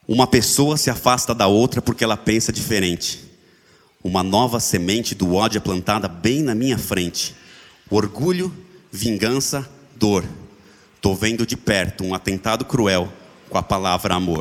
Uma pessoa se afasta da outra porque ela pensa diferente. Uma nova semente do ódio é plantada bem na minha frente. Orgulho, vingança, dor. Tô vendo de perto um atentado cruel com a palavra amor.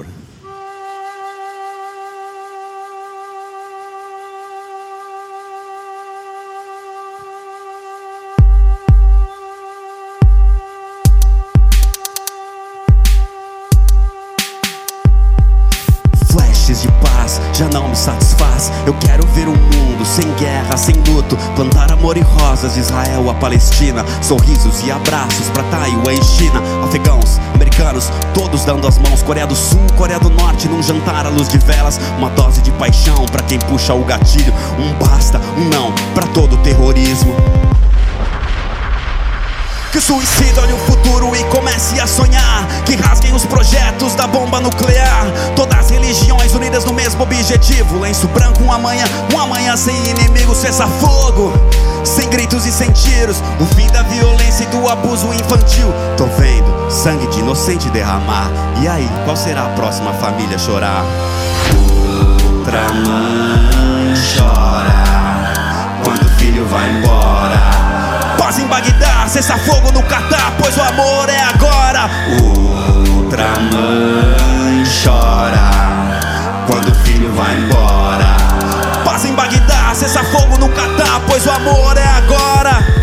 Flashes de paz já não me satisfaz. Eu quero ver um mundo sem guerra, sem luto. Plantar amor e rosas de Israel a Palestina. Sorrisos e abraços pra Taiwan e China. Afegãos, americanos, todos dando as mãos. Coreia do Sul, Coreia do Norte, num jantar à luz de velas. Uma dose de paixão pra quem puxa o gatilho. Um basta, um não pra todo o terrorismo. Que o suicida olhe o futuro e comece a sonhar. Que rasguem os projetos da bomba nuclear. Todas as religiões unidas no mesmo objetivo. Lenço branco, um amanhã sem inimigos. Cessar-fogo, sem gritos e sem tiros. O fim da violência e do abuso infantil. Tô vendo sangue de inocente derramar. E aí, qual será a próxima família a chorar? Outra mãe chora quando o filho vai embora. Paz em Bagdá, cessa fogo no Catar, pois o amor é agora. Outra mãe chora quando o filho vai embora. Paz em Bagdá, cessa fogo no Catar, pois o amor é agora.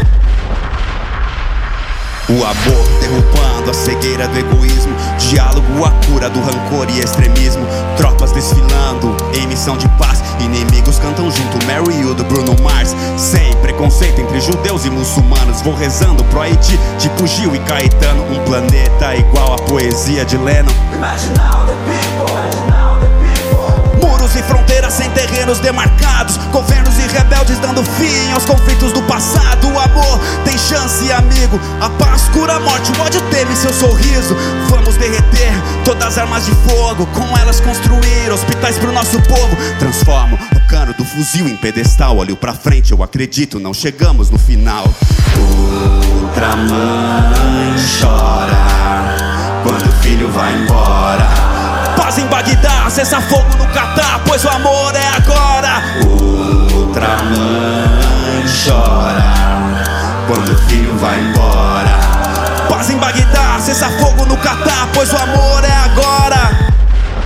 O amor derrubando a cegueira do egoísmo. Diálogo a cura do rancor e extremismo. Tropas desfilando em missão de paz. Inimigos cantam junto Mary You do Bruno Mars. Sem preconceito entre judeus e muçulmanos. Vou rezando pro Haiti, tipo Gil e Caetano. Um planeta igual a poesia de Lennon. Imagine all the people. Muros e fronteiras sem terrenos demarcados. Governos e rebeldes dando fim aos conflitos do passado. O amor tem chance, amigo. A paz cura a morte, o ódio teme seu sorriso. Vamos derreter todas as armas de fogo. Com elas construir hospitais pro nosso povo. Transformo o cano do fuzil em pedestal. Olho pra frente, eu acredito, não chegamos no final. Outra mãe chora quando o filho vai embora. Paz em Bagdá, cessa fogo no Catar, pois o amor é agora. Outra mãe chora quando o filho vai embora. Paz em Bagdá, cessa fogo no Catar, pois o amor é agora.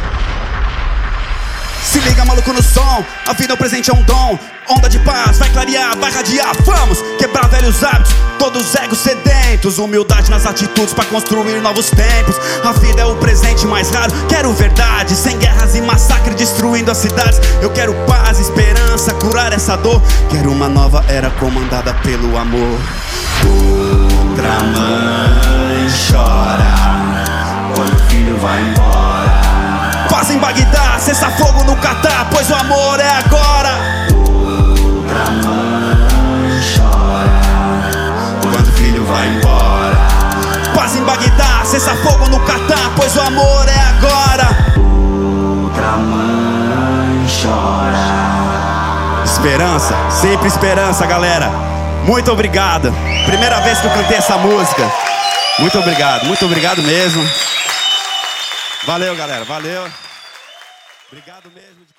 Se liga, maluco, no som. A vida, o presente é um dom. Onda de paz, vai clarear, vai radiar. Vamos quebrar velhos hábitos, todos egos sedentos. Humildade nas atitudes pra construir novos tempos. A vida é o presente mais raro. Quero verdade, sem guerras e massacre destruindo as cidades. Eu quero paz, esperança, curar essa dor. Quero uma nova era comandada pelo amor. Outra mãe chora quando o filho vai embora. Paz em Bagdá, cessa fogo no Catar, pois o amor é agora. Outra mãe chora quando o filho vai embora. Paz em Bagdá, cessa fogo no Catar, pois o amor é agora. Outra mãe chora. Esperança, sempre esperança, galera. Muito obrigado. Primeira vez que eu cantei essa música. Muito obrigado mesmo. Valeu, galera, valeu. Obrigado mesmo.